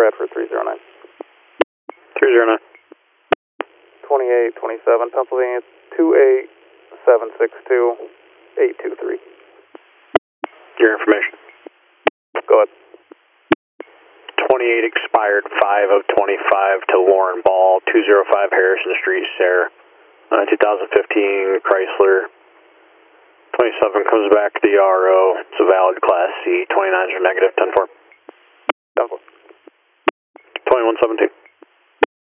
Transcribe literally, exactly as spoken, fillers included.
Bradford three zero nine. three zero nine. twenty-eight twenty-seven, Pennsylvania two eight seven six two eight two three. Your information. Go ahead. twenty-eight expired five of twenty-five to Lauren Ball, two oh five Harrison Street, Sarah. Uh, two thousand fifteen Chrysler. twenty-seven comes back to the R O. It's a valid Class C. twenty-nines are negative. ten four. ten four. twenty-one seventeen.